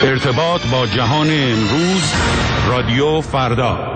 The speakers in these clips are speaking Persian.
ارتباط با جهان امروز، رادیو فردا.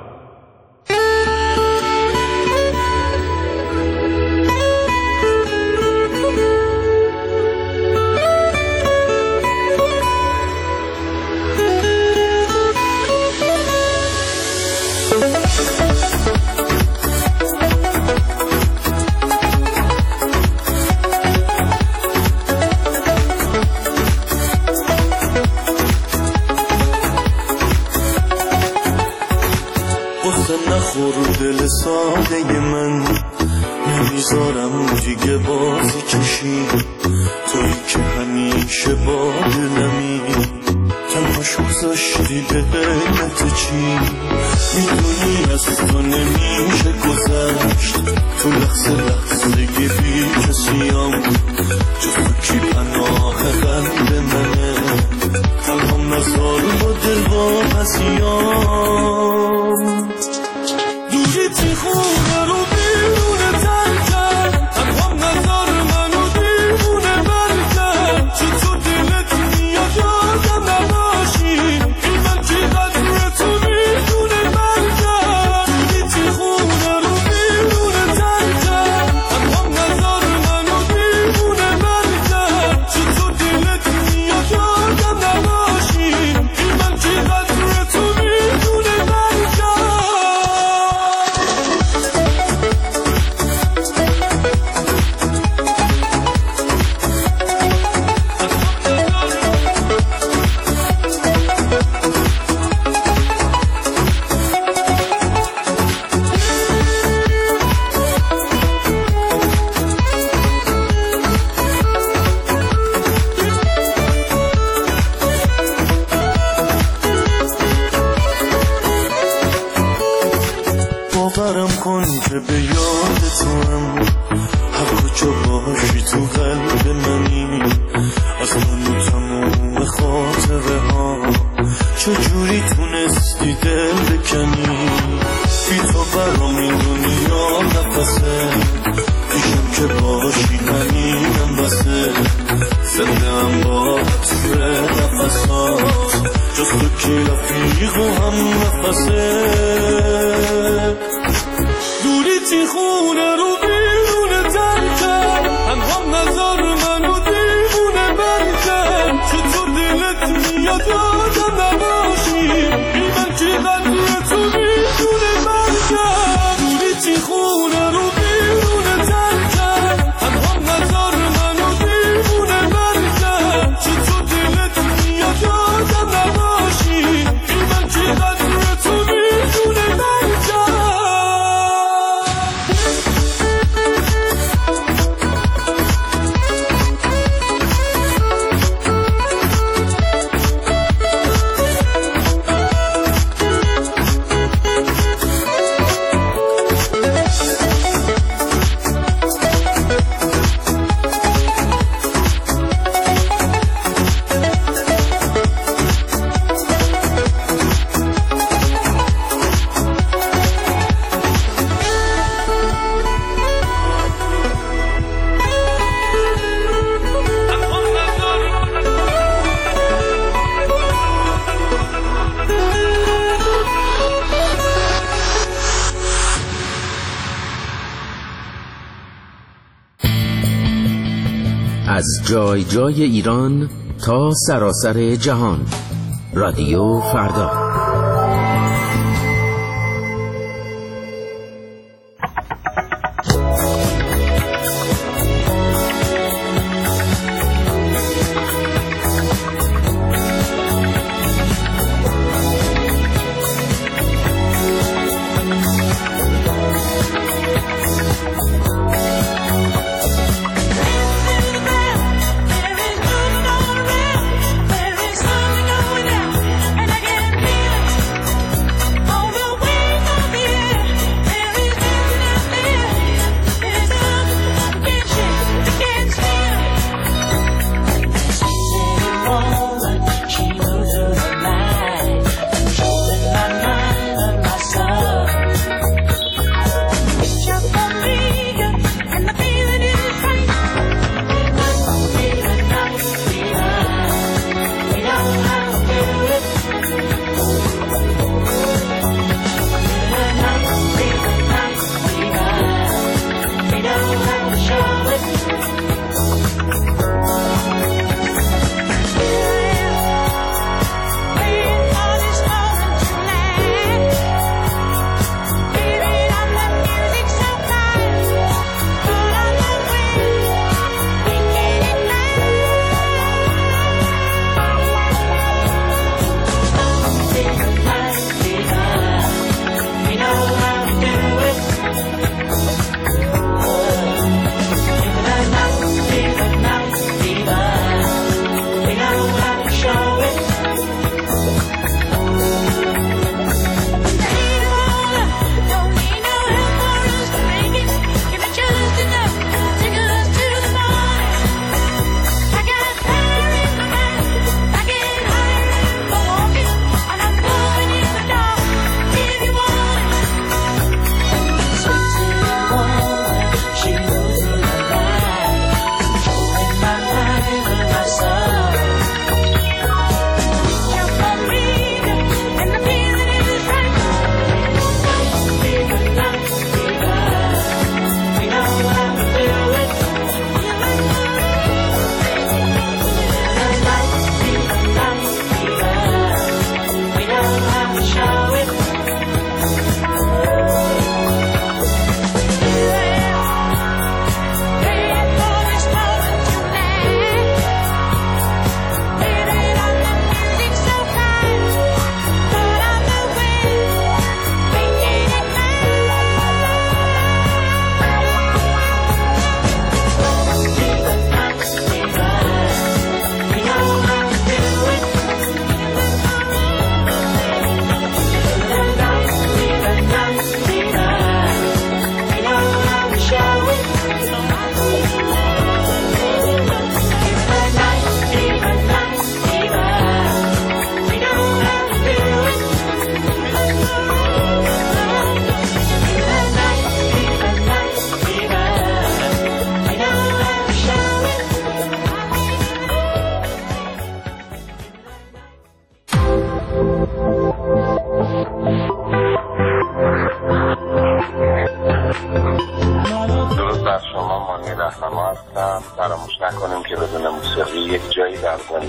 دل ساده من نمیذارم دیگه بازی کشی، تویی که همیشه با دلمی تنهاش گذاشتی به علت چی؟ میدونی از تو نمیشه گذشت، تو لحظه لحظه بی کسیم جز تو کی پناه قلب منه، تنهام نزار با دل با پسیم دیگه خونه رو بیرونه ترکم، تنهام نظر منو دیوونه برکم، چطور دلت میاد یادم نباشی، این من که قدر تو میدونه برکم، دیگه خونه رو بیرونه ترکم، تنهام نظر منو دیوونه برکم، چطور دلت میاد یادم نباشی، این من که قدر تو میدونه برکم. باورم کن که به یاد تو هم هر کجا باشی تو قلب منی، از من و تموم خاطره ها چجوری تونستی دل بکنی، بی تو برام این دنیا نفسه، پیشم که باشی همینم بسه، زنده هم با عطر نفسات جز تو که رفیق و هم نفسه، دوری تی خونه رو بیرونه ترکم، تنهام نظر منو دیوونه برکم، چطور دلت میاد یادم نباشی، این من که قدر تو میدونه برکم، دوری تی خونه رو بیرونه ترکم، تنهام نظر منو دیوونه برکم، چطور دلت میاد یادم نباشی، این من که قدر تو میدونه برکم. از جای جای ایران تا سراسر جهان، رادیو فردا.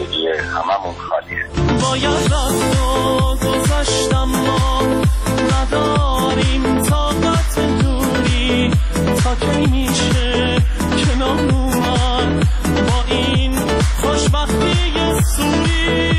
زندگی هممون خالیه. باید رفت و گذاشتم ما نداریم طاقت دوری تا کی میشه کنار اومد با این خوشبختی سوری.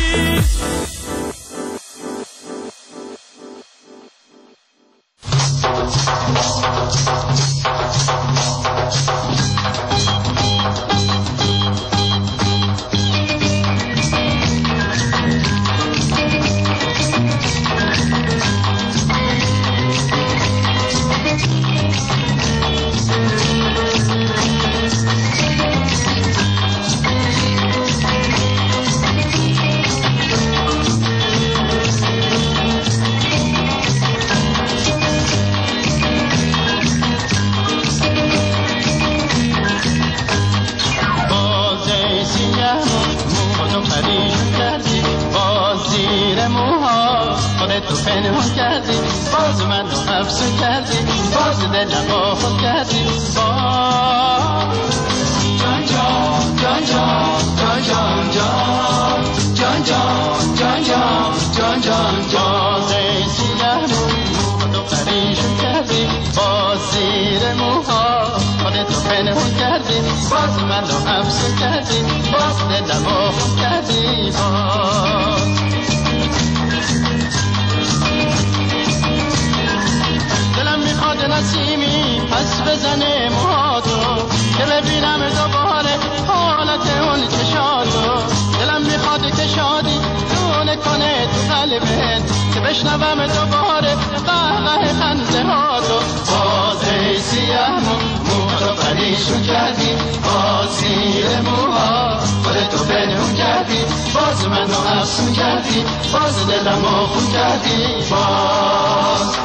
دلم میخواد نسیمی پس بزنه موهاتو که ببینم دوباره حالت اون چشاتو. دلم میخواد که شادی دونه کنه تو قلبت که بشنوم دوباره قهقه خنده هاتو. بازه سیاه موهاتو پریشون کردی با زیر موها خودتو پنهون کردی باز منو افسون کردی باز دلمو خون کردی باز.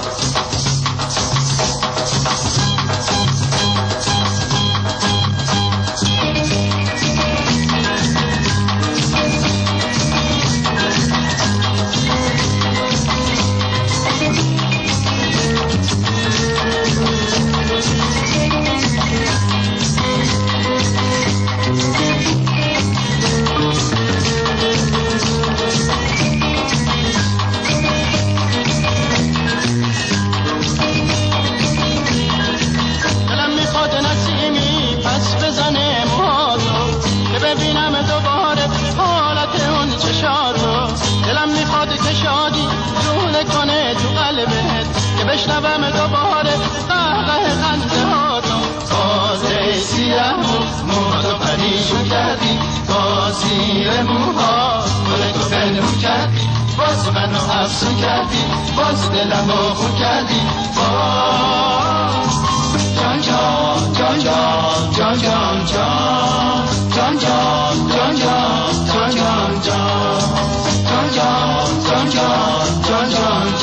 بشنوم دوباره قهقه خنده هاتو. بازه سیاه موهاتو پریشون کردی با زیر موها خودتو پنهون کردی باز منو افسون کردی باز دلمو خون کردی باز. جان جان جان جان جان جان جان جان جان جان جان جان جان جان جان جان جان جان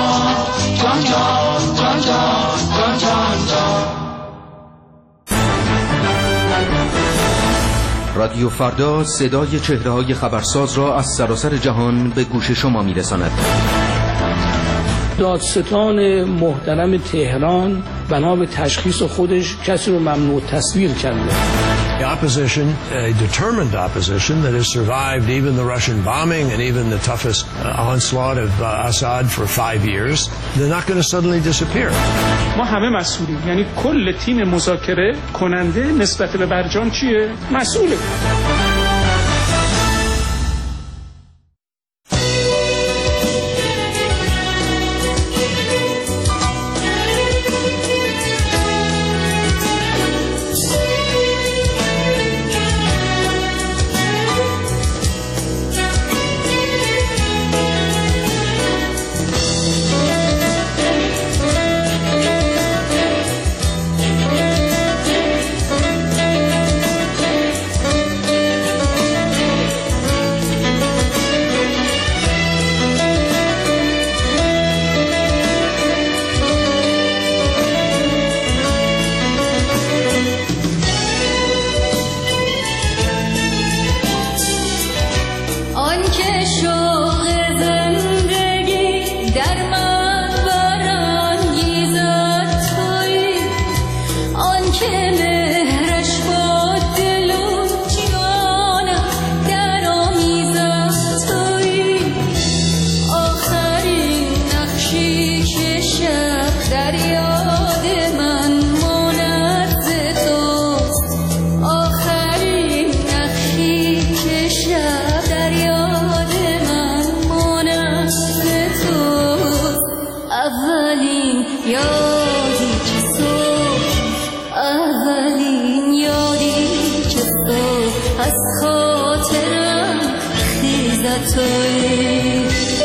جان. رادیو فردا صدای چهره‌های خبرساز را از سراسر جهان به گوش شما می‌رساند. دادستان محترم تهران بنا به تشخیص خودش کسی رو ممنوع تصویر کرده. The opposition, a determined opposition that has survived even the Russian bombing and even the toughest onslaught of Assad for 5 years, they're not going to suddenly disappear. ما همه مسئولیم، یعنی کل تیم مذاکره کننده نسبت به برجام چیه؟ مسئوله. تویی.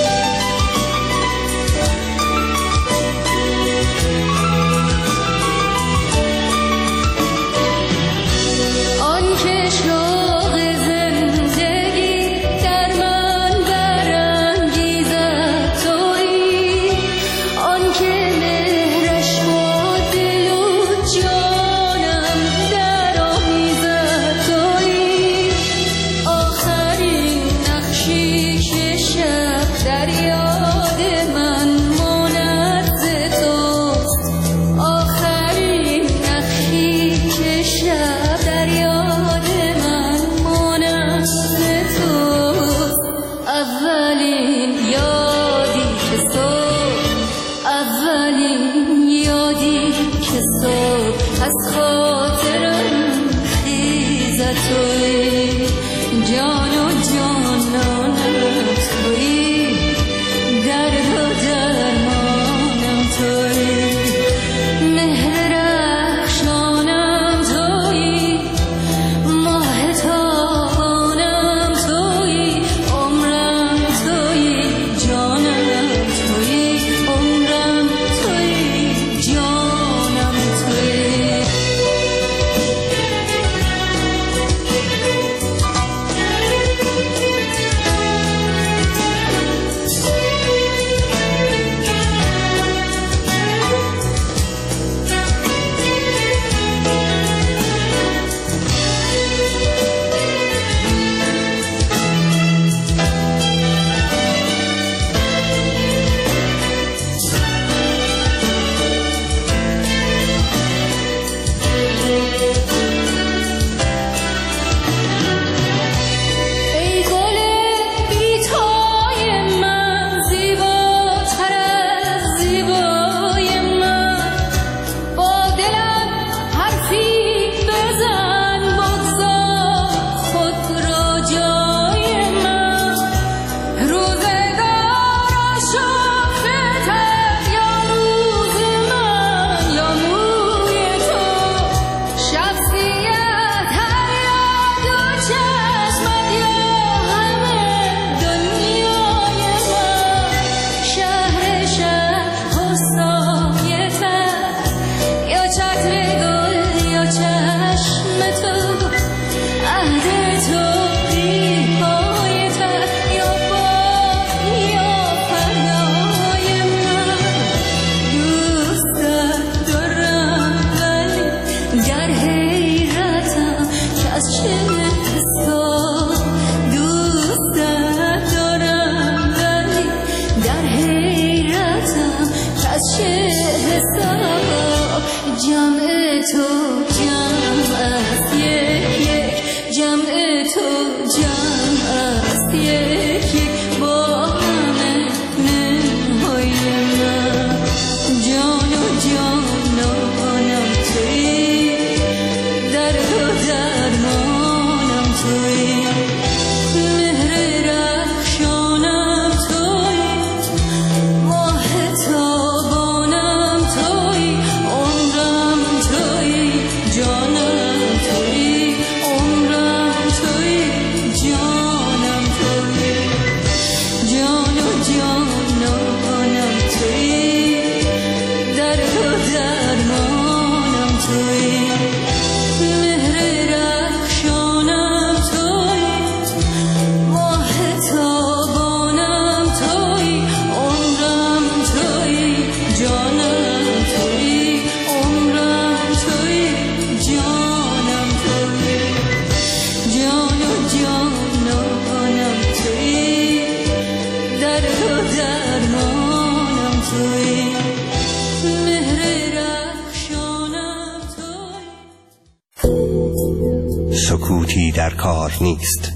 سکوتی در کار نیست.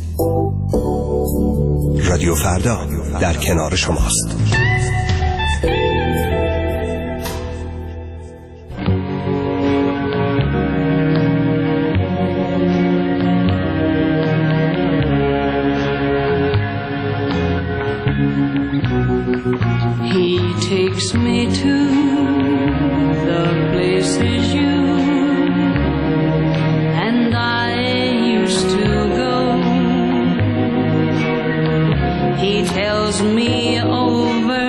رادیو فردا در کنار شماست. He takes me to the places you and I used to go. tells me over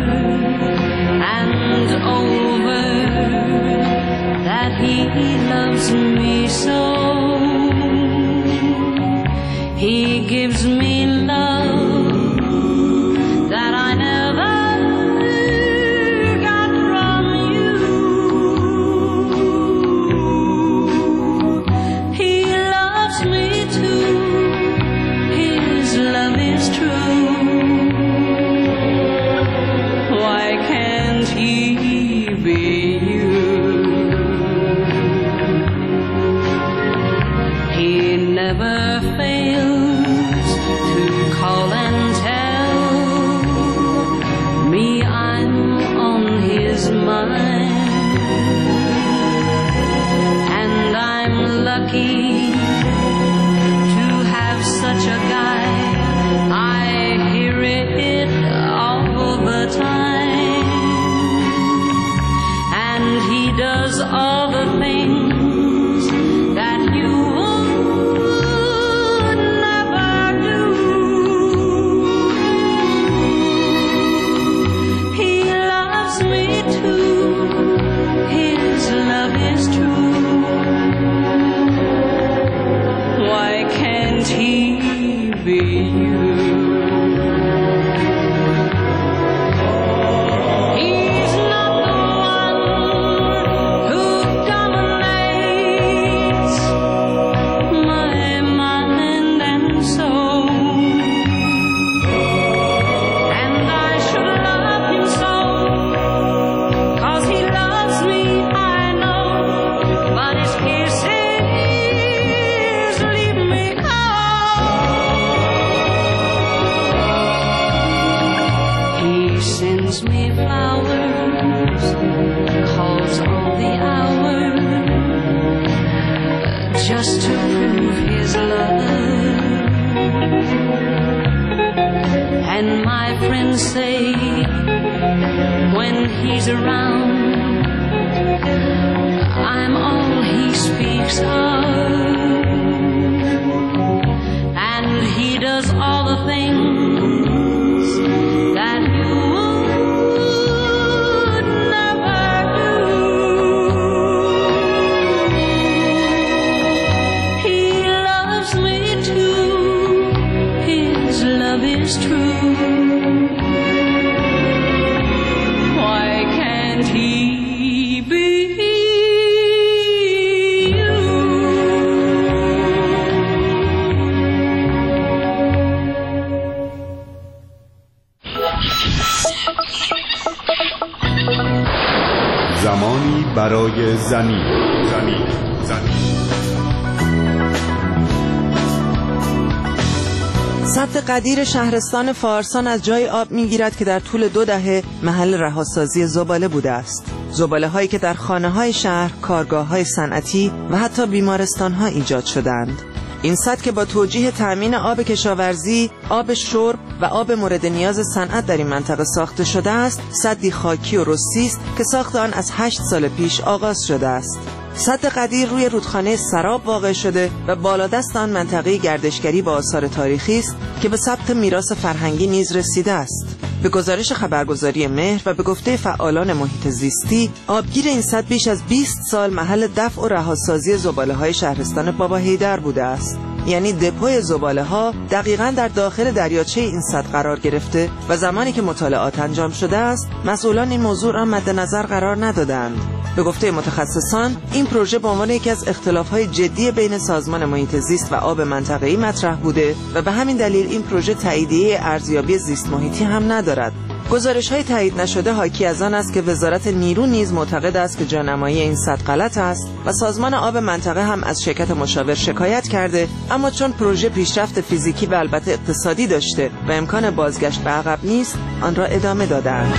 and over that he loves me so. He gives me love that I never got from you. He loves me too. His love is true. Why can't he be you? He never fails to call and tell me I'm on his mind, and I'm lucky to have such a guy. I hear it all the time, and he does all the things that you would never do. He loves me too. His love is true. Why can't he be you? He's not the one who dominates my mind and soul, and I should love him so, 'cause he loves me, I know, but his kisses leave me cold. He sends me flowers, calls all the hours, just to prove his love. And my friends say when he's around, I'm all he speaks of. And he does all the things that you would never do. He loves me too. His love is true. Why can't he be you? زمانی برای زمین. سد قدیر شهرستان فارسان از جای آب می‌گیرد که در طول 2 دهه محل رهاسازی زباله بوده است. زباله هایی که در خانه های شهر، کارگاه های صنعتی و حتی بیمارستان ها ایجاد شدند. این سد که با توجیه تأمین آب کشاورزی، آب شرب و آب مورد نیاز صنعت در این منطقه ساخته شده است، سدی خاکی و رسی است که ساخت آن از 8 سال پیش آغاز شده است. سد قدیر روی رودخانه سراب واقع شده و بالادست آن منطقه گردشگری با آثار تاریخی است که به ثبت میراث فرهنگی نیز رسیده است. به گزارش خبرگزاری مهر و به گفته فعالان محیط زیستی، آبگیر این سد بیش از 20 سال محل دفع و رهاسازی زباله‌های شهرستان بابا حیدر بوده است. یعنی دپوی زباله‌ها دقیقاً در داخل دریاچه این سد قرار گرفته و زمانی که مطالعات انجام شده است، مسئولان این موضوع را مد نظر قرار ندادند. به گفته متخصصان، این پروژه به عنوان یکی از اختلاف‌های جدی بین سازمان محیط زیست و آب منطقه‌ای مطرح بوده و به همین دلیل این پروژه تاییدیه ارزیابی زیست محیطی هم ندارد. گزارش‌های تایید نشده حاکی از آن است که وزارت نیرو نیز معتقد است که جانمایی این سد غلط است و سازمان آب منطقه هم از شرکت مشاور شکایت کرده، اما چون پروژه پیشرفت فیزیکی و البته اقتصادی داشته و امکان بازگشت به عقب نیست، آن را ادامه دادند.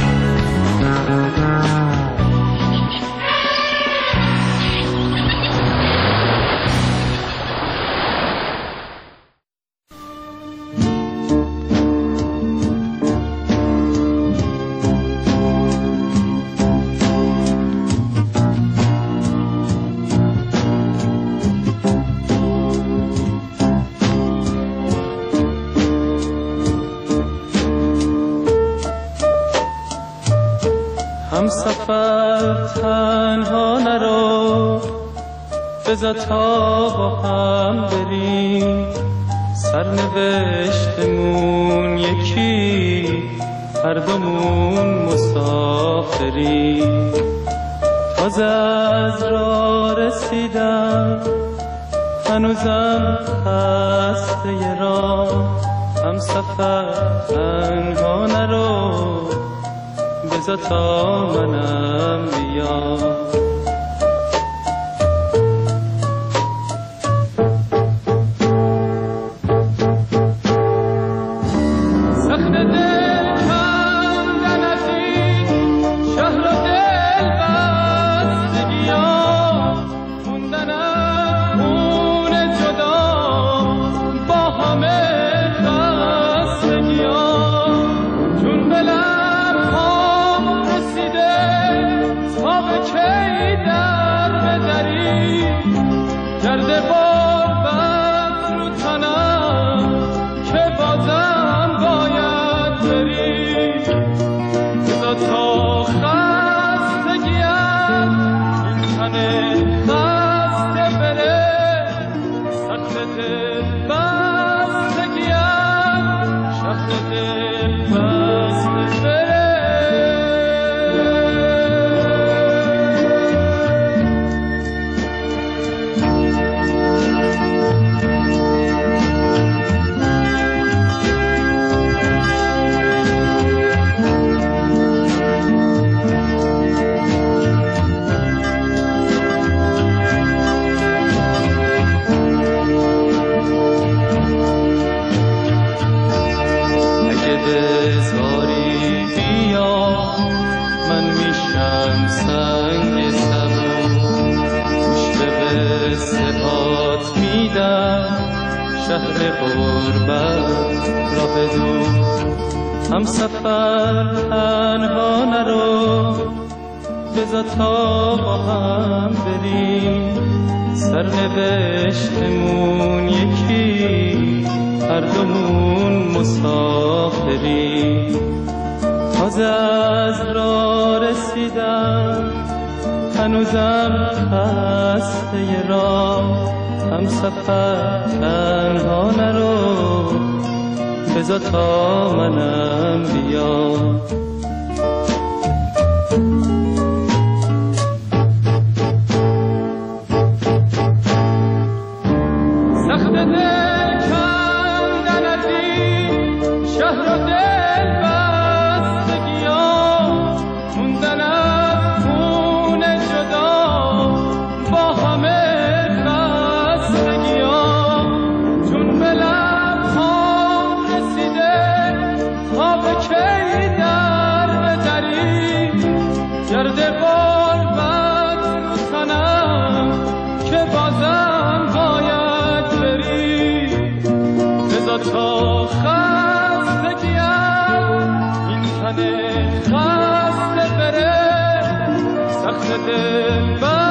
هم سفر تنها نرو، بذار تا با هم بریم، سرنوشتمون یکی، هر دومون مسافریم. تازه از راه رسیدم، هنوزم خسته راه، هم سفر تنها نرو، بذار تا منم بیام. هم سفر تنها نرو، بذار تا با هم بریم، سرنوشتمون یکی، هر دومون مسافریم. تازه از راه رسیدم، هنوزم خسته راه، هم سفر تنها نرو، بذار تا منم بیام. سخت دل کندن از این شهر و دل بستگیام، موندن از خونه جدا با همه خستگیام. چون به لبهام رسیده تا به کی در بدری، گرد غربت رو تنم که بازم باید بری. بذار تا خستگیم این تن خسته بره، سخت دل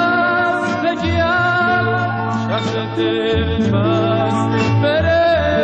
بستگیم شهر دل بسته بره.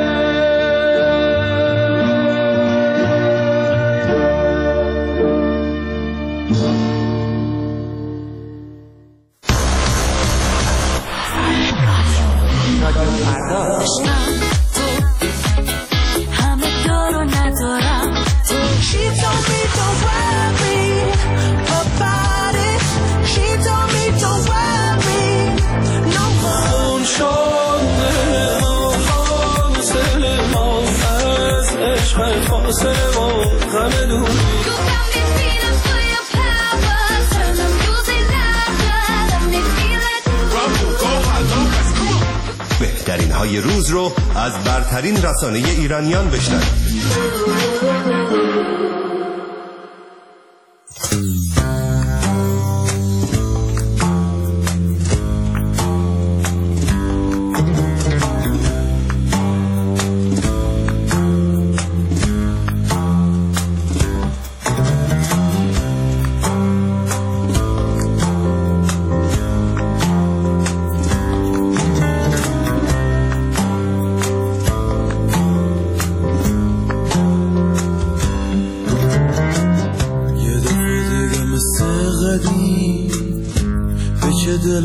بهترین های روز رو از برترین رسانه ایرانیان بشنوید.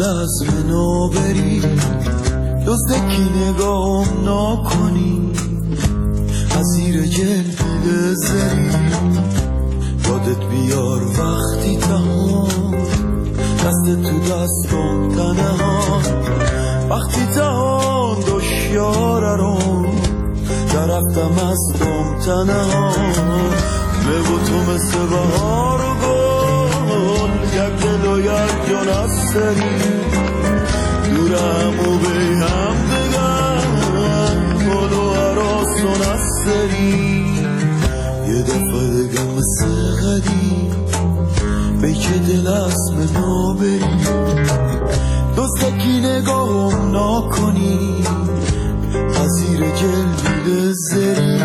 از منو بری دزدکی نگام نکنی از زیر جلد زری یادت بیار وقتی تهان دست تو دستم تنها وقتی تهان دشیاره رو درفتم از دم تنها به تو مثل بهار و گل یک دل و یک جان از سری دورم و به هم دگم گل و عراسون از سری یه دفعه دگم مثل قدیم به که دل از منو بری دستکی نگاهم نکنی از زیر جلد زری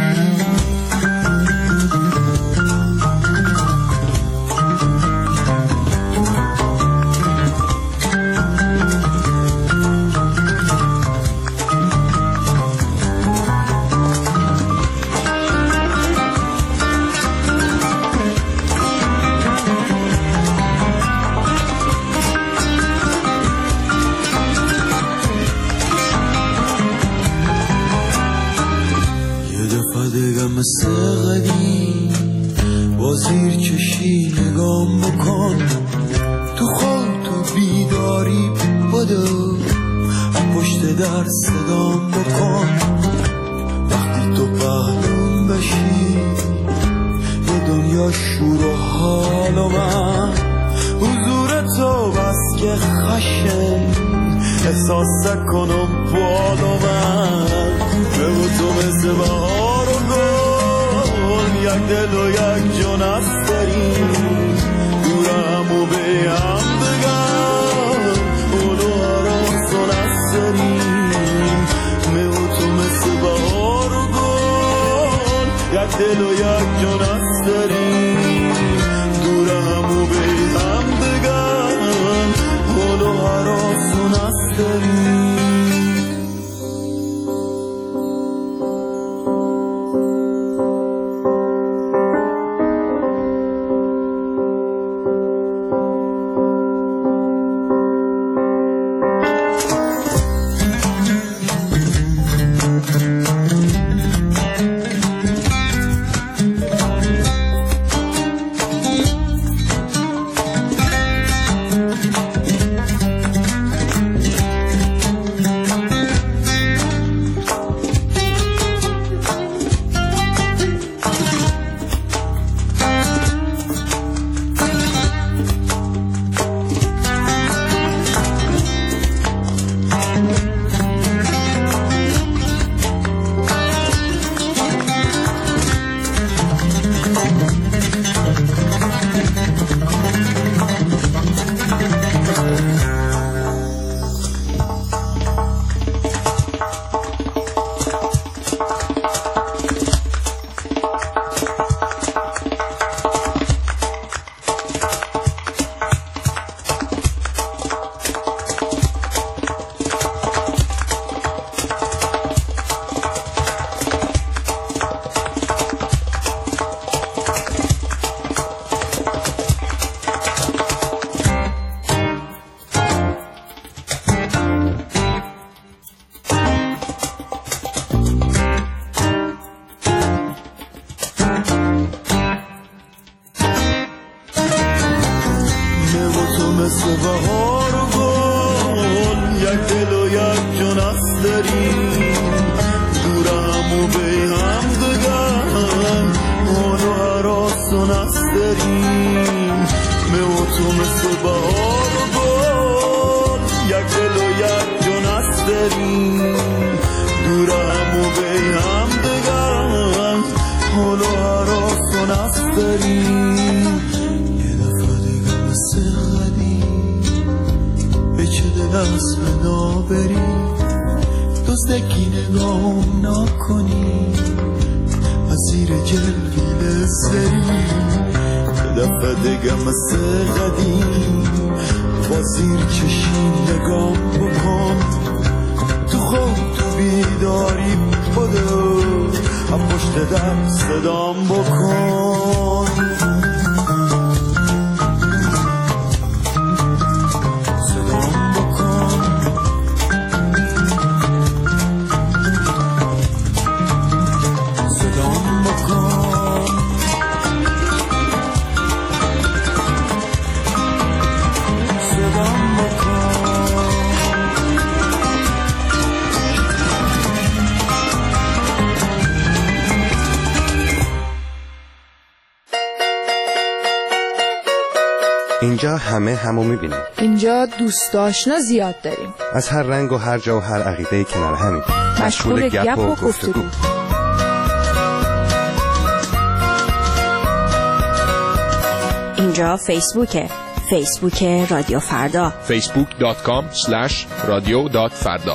مثل قدیم با زیر چشی نگام بکن تو خواب تو بیداری بدو پشت در صدام بکن وقتی تو پهلون بشی یه دنیا شور و حال و من حضور تو بس که خشن احساس کنم بال و من به تو مثل بهار و گل یک دل و یک جان از داریم دورم و به هم بگم اونو عراسون از داریم به تو مثل بهار و گل یک دل و یک جان از داریم دورم و به هم بگم اونو عراسون از داریم مثل بهار و گل یک دل و یک جان است داریم دورم و به هم دگم اونو عراسون است داریم من تو مثل بهار و گل یک دل و یک جان است داریم دورم و به هم دگم اونو عراسون است داریم دست بنا بری دزدکی نگام نکنی از زیر جلویل سری دفعه دیگه مثل قدیم با زیر چشی نگام بکن تو خواب تو بیداری بدو هم پشت در صدام بکن صدام بکن بکن. صدام بکن. اینجا همه همو میبینیم. اینجا دوست آشنا زیاد داریم. از هر رنگ و هر جا و هر عقیده کنار همین. مشغول گپ و گفتگو. اینجا فیسبوک رادیو فردا. facebook.com/radio.farda.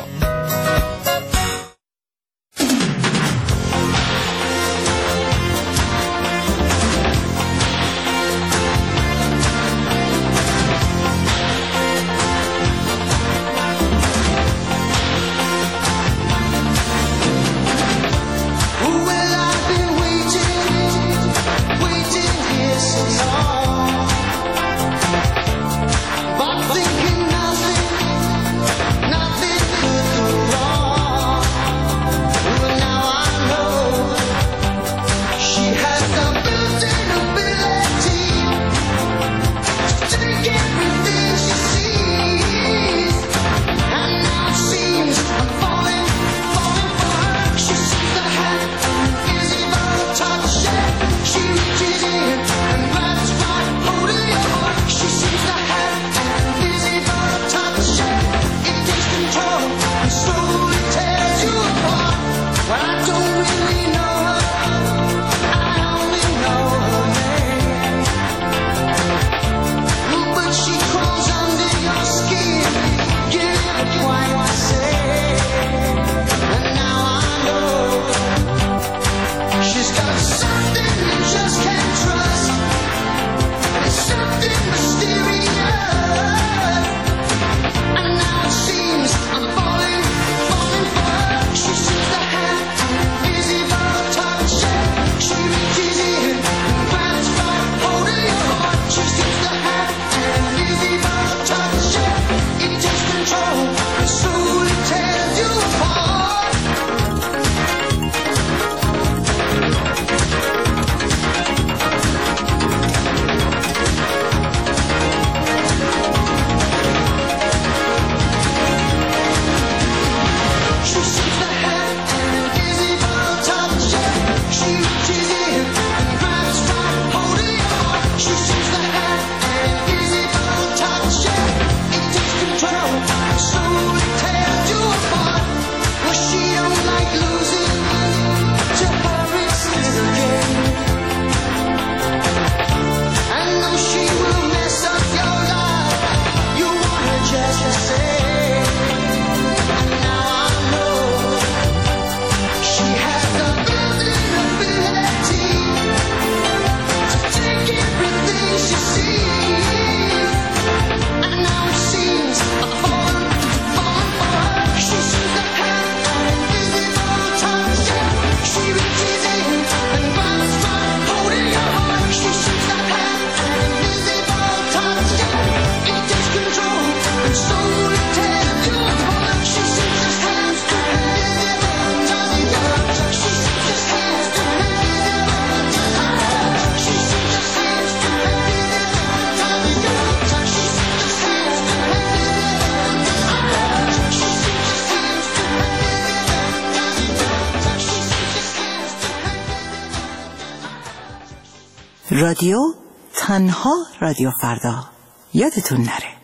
رادیو تنها رادیو فردا. یادتون نره.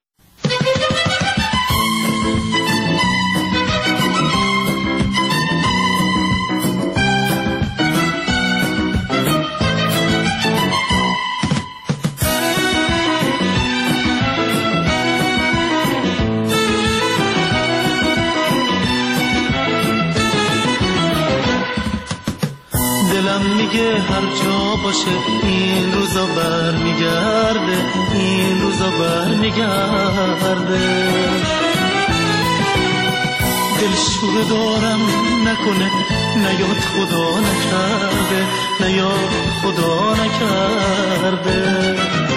دلم میگه هر جا باشه این روزا برمیگرده، این روزا برمیگرده. دلشوره دارم نکنه نیاد خدا نکرده، نیاد خدا نکرده.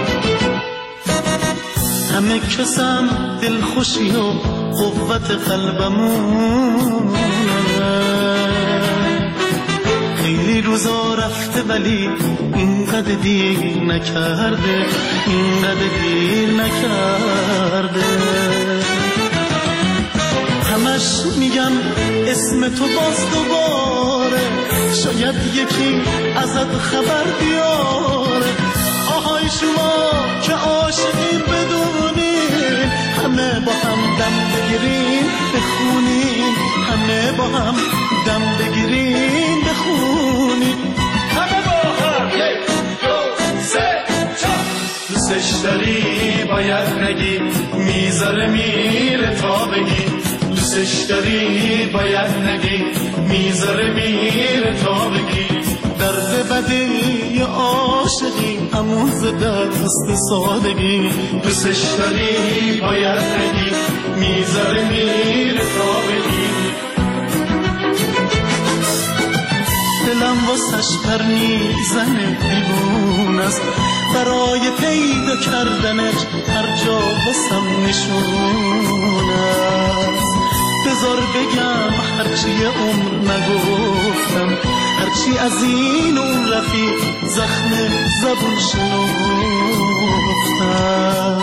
همه کسم دلخوشی و قوت قلبمونه، خیلی رو روزا رفته ولی اینقدر دیر نکرده، اینقدر دیر نکرده. همش میگم اسم تو باز دوباره، شاید یکی ازت خبر بیاره. آهای شما که عاشقین بدونین، همه با هم دم بگیرین بخونین، همه با هم دم بگیرین بخونین. همه با هم یک دو سه چهار. دوستش داری باید نگی، میذاره میره تا بگی. دوستش داری باید نگی، میذاره میره تا بگی. درد بدی عاشقی اموز دست سادگی. دوستش داری باید نگی، میذاره میره تا بگی. دلم واسش پر میزنه دیوون است، برای پیدا کردنش هر جا واسم نشون است. بذار بگم هرچی عمر نگفتم، هرچی از این اون رفیق زخم زبون شنفتم.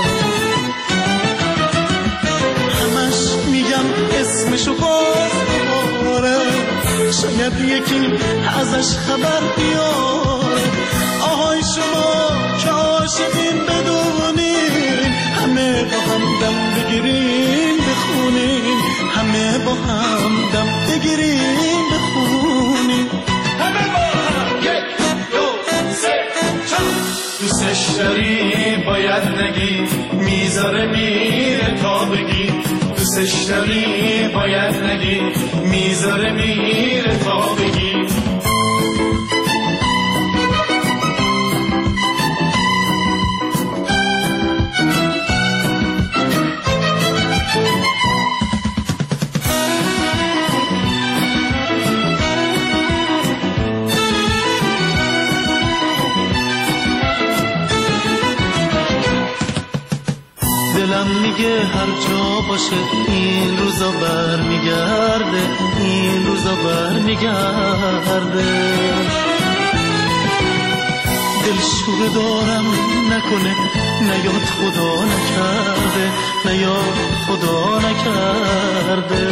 همش میگم اسمشو باز دوباره، شاید یکی ازش خبر بیاره. آهای شما که عاشقین بدونین، همه با هم دم بگیرین بخونین، همه با هم دم بگیرین بخونین. همه با هم یک دو سه چهار. دوستش داری باید نگی، میذاره میره تا بگی. دوستش داری باید نگی، میذاره میره تا بگی. دلم میگه هر جا باشه این روزا برمیگرده، این روزا برمیگرده. دلشور دارم نکنه نیاد خدا نکرده، نیاد خدا نکرده.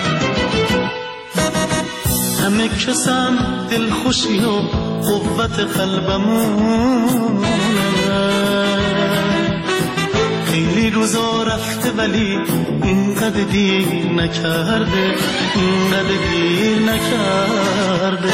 همه کسم دلخوشی و قوت قلبمونه، خیلی روزا رفته ولی اینقدر دیر نکرده، اینقدر دیر نکرده.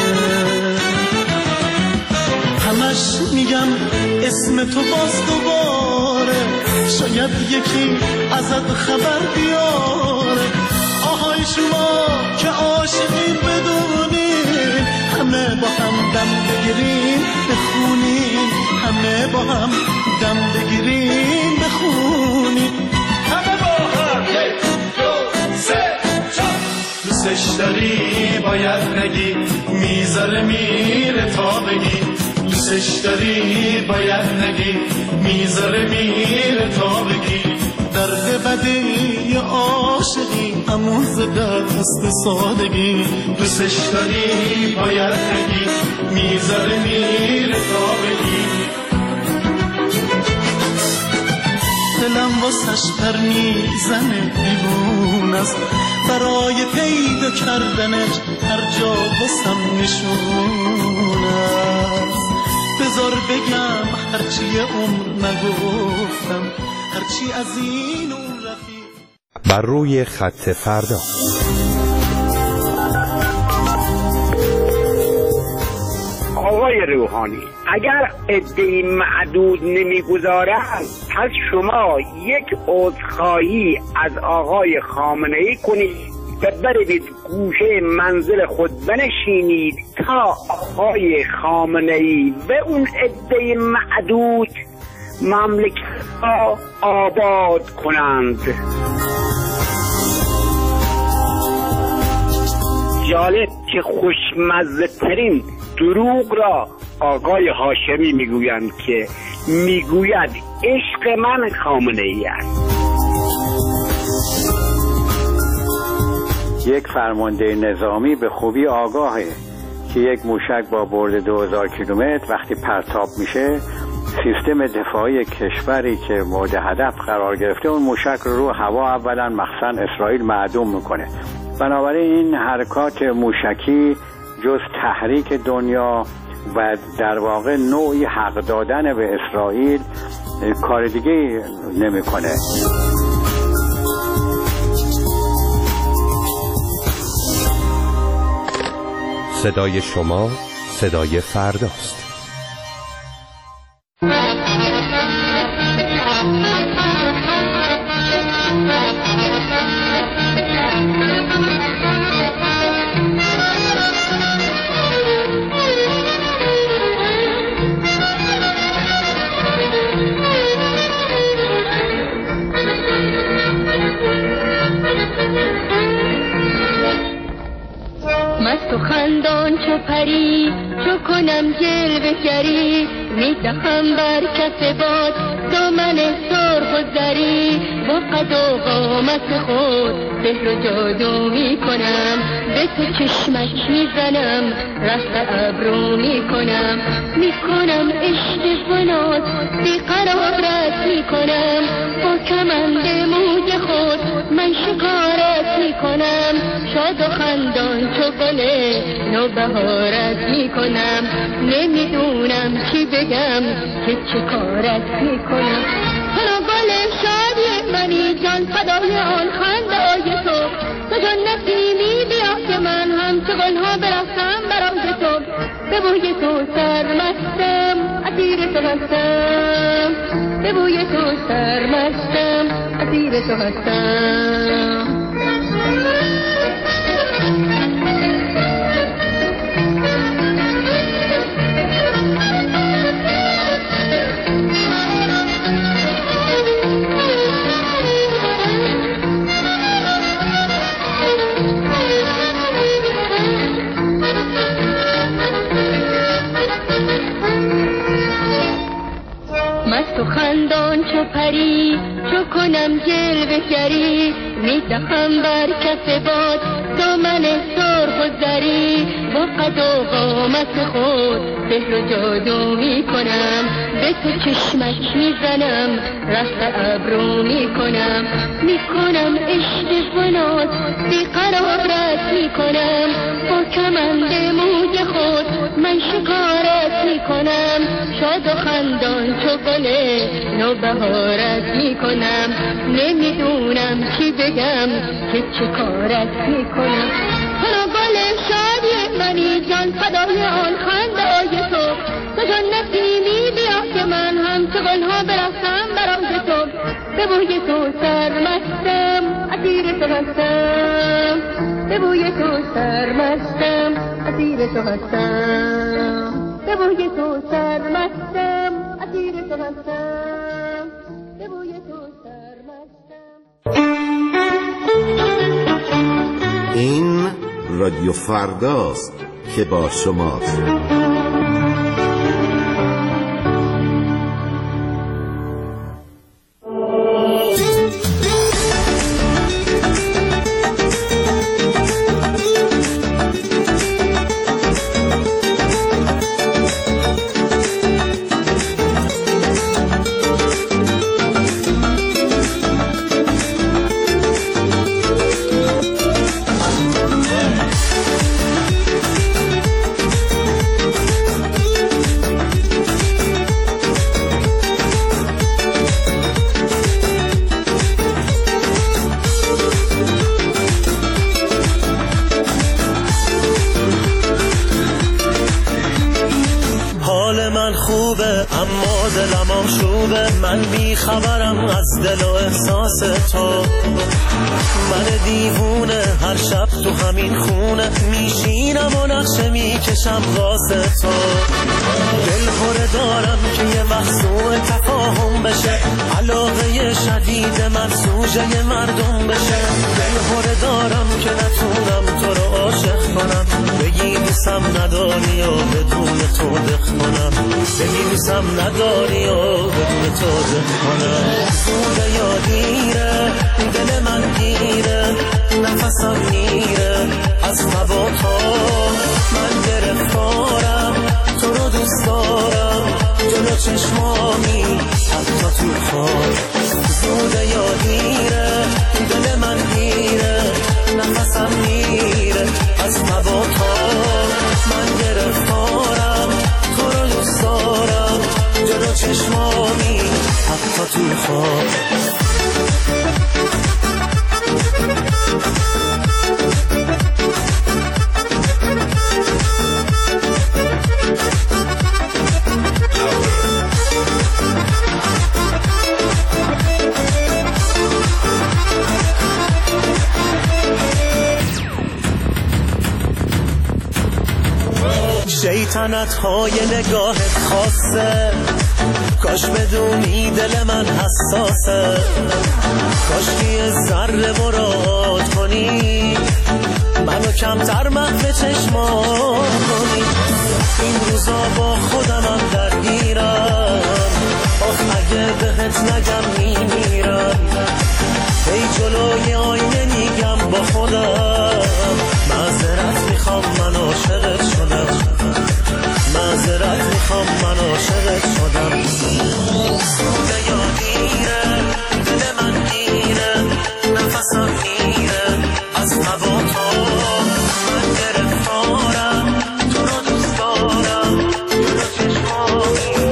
همش میگم اسم تو باز دوباره، شاید یکی ازت خبر بیاره. آهای شما که عاشقین بدونین، همه با هم دم بگیرین بخونین، همه با هم دم بگیرین بخونین. همه با هم یک دو سه چهار. دوستش داری باید نگی، میذاره میره تا بگی. دوستش داری باید نگی، میذاره میره تا بگی. درد بدی عاشقی اموز دست سادگی. دوستش داری باید نگی، میذاره میره تا بگی. دلم واسش پر میزنه دیوون است، برای پیدا کردنش هر جا واسم نشون است. بذار بگم هرچی عمر نگفتم، هرچی از این اون رفیق. بر روی خط فردا. آقای روحانی، اگر عده‌ای معدود نمیگذارند، پس شما یک عذرخواهی از آقای خامنه‌ای کنید و برید گوشه منزل خود بنشینید تا آقای خامنه‌ای و اون عده‌ای معدود مملکت را آباد کنند. جالب که خوشمزه ترین دروغ را آقای هاشمی میگویند که میگوید عشق من خامنه‌ای است. یک فرمانده نظامی به خوبی آگاهه که یک موشک با برد 2000 کیلومتر وقتی پرتاب میشه، سیستم دفاعی کشوری که مورد هدف قرار گرفته اون موشک رو هوا اولا مخصوصا اسرائیل معدوم میکنه. بنابراین این حرکات موشکی جز تحریک دنیا و در واقع نوعی حق دادن به اسرائیل کار دیگه نمیکنه. صدای شما صدای فرداست. مست و خندان چو پری، چو کنم جلوه گری، میدهم بر کف باد دامن سرخ و زری. با قد و قامت خود سحر و جادو میکنم، به تو چشمک میزنم، رفت ابرو میکنم. میکنم عشق و ناز بیقرارت میکنم، با کمند موج خود من شکارت میکنم. شاد و خندان چو گل نوبهارت میکنم، نمیدونم چی بگم که چه کارت میکنم. تو گل شادی منی جان، فدای آن خنده تو. تو جان نسیمی بیا که من هم چو گلها برفتم برای تو. به بوی تو سرمستم، اسیر تو هستم. به بوی تو سرمستم، اسیر تو هستم. مست و خندان چو پری، چو کنم جلوه گری، میدهم بر کف باد دامن سرخ و زری. با قد و قامت خود سحر و جادو میکنم، به تو چشمک میزنم، رفت ابرو میکنم. میکنم عشق و ناز بیقرارت میکنم، با کمند موج خود من شکارت میکنم. شاد و خندان چو گل نوبهارت میکنم، نمیدونم چی بگم که چه کارت میکنم. تو گل شادی منی جان، فدای آن خنده تو. تو جان نسیمی بیا که من هم چو گلها برفتم برای تو. به بوی تو سرمستم، اسیر تو هستم. به بوی تو سرمستم، اسیر تو هستم. به بوی تو سرمستم، اسیر تو هستم. به بوی تو سرمستم. این رادیو فرداست که با شماست. من بی خبرم از دل و احساس تو، من دیوونه هر شب تو همین خونه میشینم و نقشه میکشم واسه تو. دل پره دارم که یه مخصوع تفاهم بشه، علاقه شدید من سوژه مردم بشه. دل پره دارم که نتونم تو رو عاشق کنم، بگی دوستم نداری و بدون تو دق کنم، بگی دوستم نداری و بدون تو دق کنم. زوده یا دیره دل من گیره، نفسم میره از تب و تاب من گرفتارم، تو رو دوست دارم جلو چشمامی حتی تو خواب. زوده یا دیره دل من گیره، نفسم میره از تب و تاب من گرفتارم، تو رو دوست دارم جلو چشمامی حتی تو خواب. شیطنت های نگاهت خاصه، کاش بدونی دل من حساسه، کاش یه ذره مراد کنی منو کمتر محو چشمان کنی. این روزا با خودمم درگیرم، آخ اگه بهت نگم میمیرم. ای جلوی آینه میگم با خودم، معذرت میخوام من عاشقت شدم، معذرت میخوام من عاشقت شدم. سوده یا دیره دل من گیره، نفسم میره از تب و تاب من گرفتارم، تو رو دوست دارم جلو چشمامی.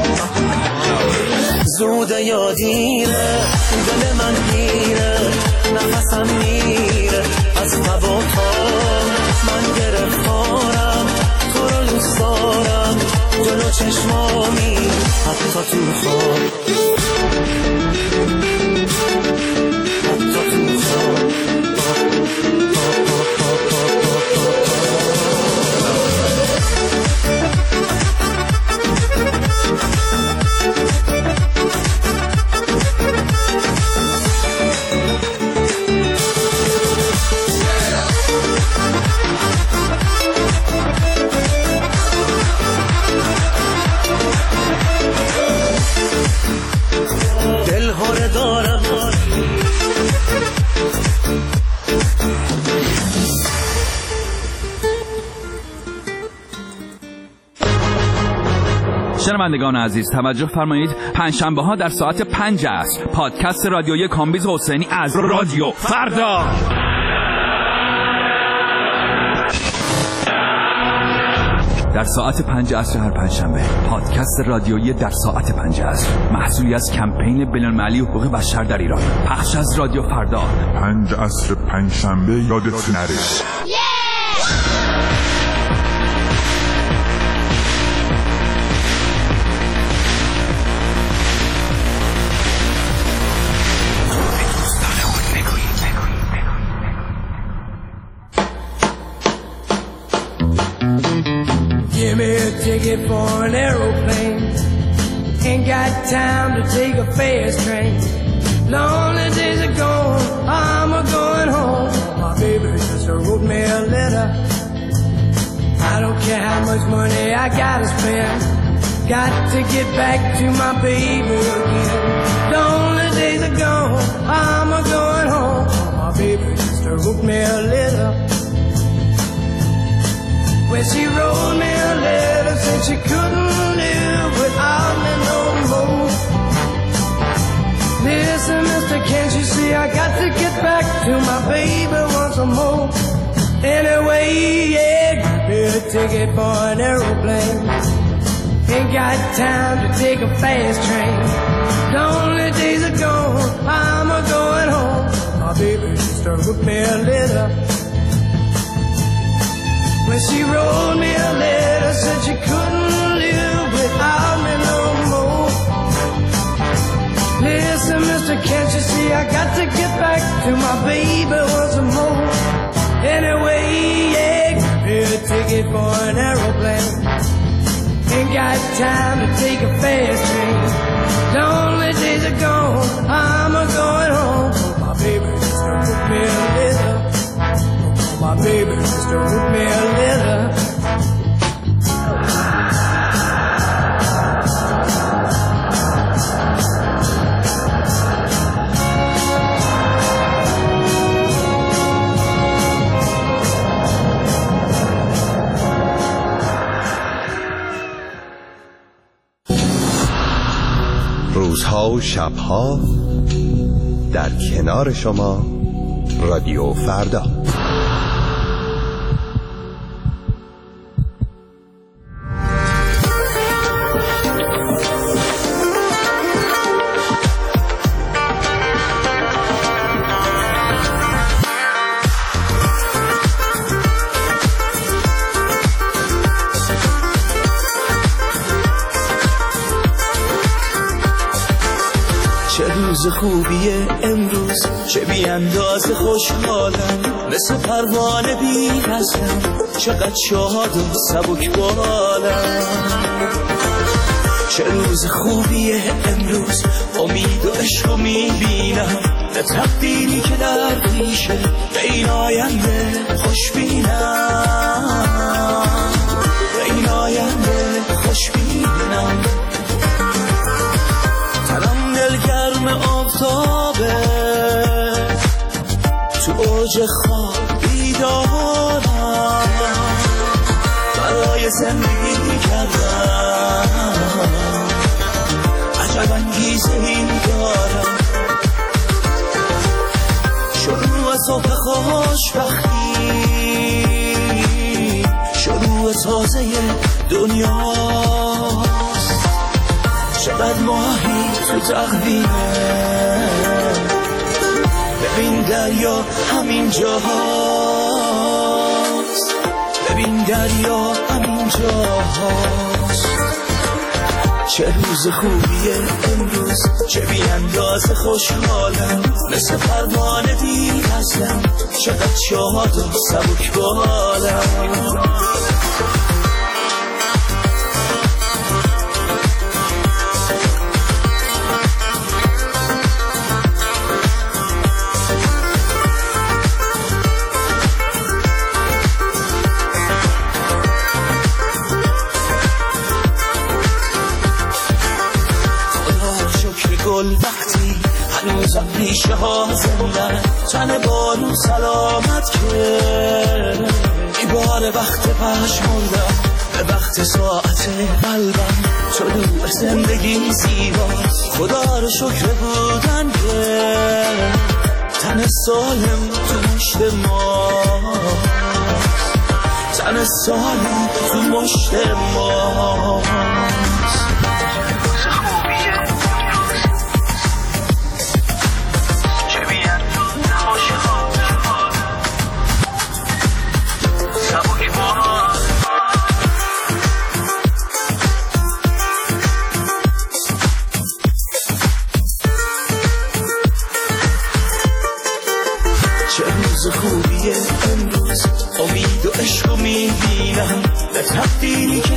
زوده یا دیره دل من گیره، نفسم میره از تب و تاب من گرفتارم، تو رو دوست دارم جلو چشمامی حتی تو خواب، حتی تو خواب. شنوندگان عزیز توجه فرمایید، پنجشنبه ها در ساعت 5 عصر پادکست رادیویی کامبیز حسینی از رادیو فردا. در ساعت 5 عصر هر پنجشنبه پادکست رادیویی در ساعت 5 عصر، محصولی از کمپین بین‌المللی حقوق بشر در ایران، پخش از رادیو فردا. 5 عصر پنجشنبه یادت نره. Give me a ticket for an aeroplane. Ain't got time to take a fast train. Lonely days are gone, I'm a-going home. My baby just wrote me a letter. I don't care how much money I gotta spend. Got to get back to my baby again. Lonely days are gone, I'm a-going home. My baby just wrote me a letter. When she wrote me a letter, said she couldn't live without me no more. Listen, mister, can't you see I got to get back to my baby once more. Anyway, yeah, give me a ticket for an aeroplane. Ain't got time to take a fast train. Lonely days are gone, I'm a-going home. My baby just wrote me a letter. When she wrote me a letter, said she couldn't live without me no more. Listen, mister, can't you see I got to get back to my baby once more. Anyway, yeah, give me a ticket for an aeroplane. Ain't got time to take a fast train. Lonely days are gone, I'm a-going home. My baby just wrote me a letter. My baby just wrote me a letter. روزها و شبها در کنار شما رادیو فردا. روز خوبیه امروز، چه بی اندازه خوشحالم، مثل پروانه بی وزنم، چقدر شاد و سبک بالم. چه روز خوبیه امروز، امید و عشق میبینم، به تقدیری که در پیشه، به این آینده خوشبینم، به این آینده خوشبینم. تنم دلگرم آفتابه، تو اوج خواب بیدارم، برای زندگی کردم عجب انگیزه این دارم. شروع صبح خوشبختی، شروع تازه دنیاست، چقدر ماهی تو تقویمه، ببین دریا همین جاهاست، ببین دریا همین جاهاست. چه روز خوبیه امروز، چه بی اندازه خوشحالم، مثل پروانه بی وزنم، چقدر شاد و سبک بالم. وقتی هنوزم ریشه ها زندن، تن بارون سلامت کرد، ای بار وقت پشمردم، به وقت ساعت قلبم، طلوع زندگی زیباست، خدا رو شکر بودن که تن سالم تو مشت ماست، تن سالم تو مشت ماست. خوبیه امروز، امید و عشق میبینم، به تقدیری که